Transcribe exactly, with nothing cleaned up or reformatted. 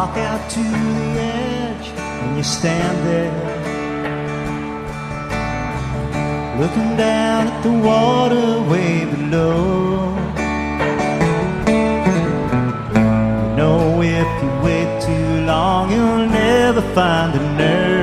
walk out to the edge and you stand there, looking down at the water way below. You know if you wait too long you'll never find the